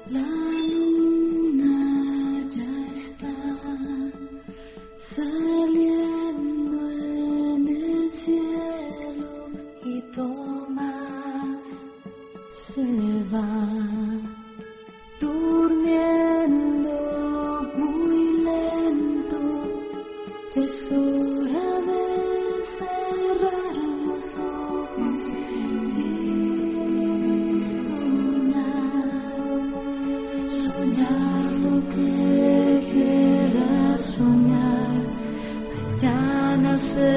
La luna ya está saliendo en el cielo y Tomás se va durmiendo muy lento. Ya es hora de cerrar los ojos y soñar lo que quieras soñar. Mañana se